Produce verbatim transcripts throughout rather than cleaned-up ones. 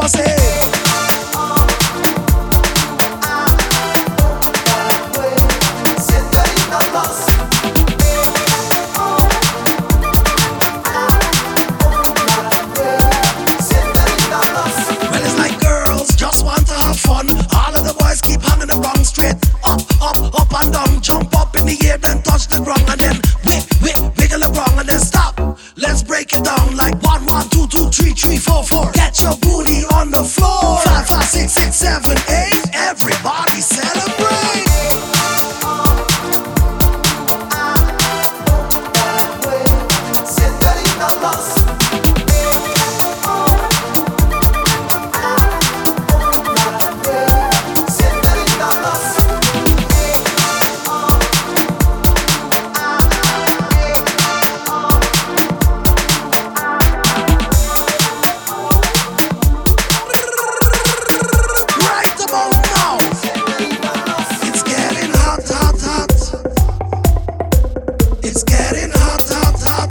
I say. Well, it's like girls just want to have fun. All of the boys keep hanging around straight up, up, up and down. Jump up in the air, then touch the ground, and then whip, whip, wiggle around, and then stop. Let's break it down like one, one, two, two, three, three, four, four. Get your booty on the floor. Five, five, six, six, seven, eight. Everybody celebrate. Right about now, it's getting hot, hot, hot. It's getting hot, hot, hot.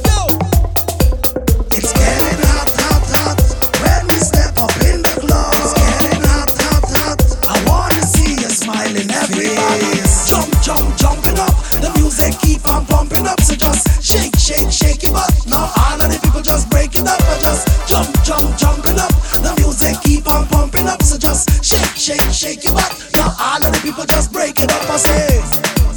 It's getting hot, hot, hot. When we step up in the club, it's getting hot, hot, hot. I wanna see you smiling everybody. Jump, jump, jumping up. The music keep on pumping up. So just shake, shake, shake your butt. Now all of the people just break it up. And just jump, jump, jumping up. The music keep on pumping up. So just shake, shake, shake your butt. Now all of the people just break it up. I say,